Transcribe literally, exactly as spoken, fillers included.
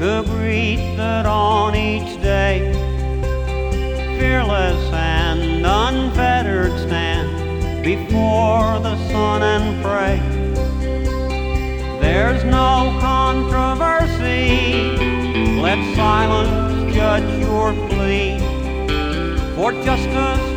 greet the dawn each day. Fearless and unfettered stand before the sun and pray. There's no controversy, let silence judge your plea, for justice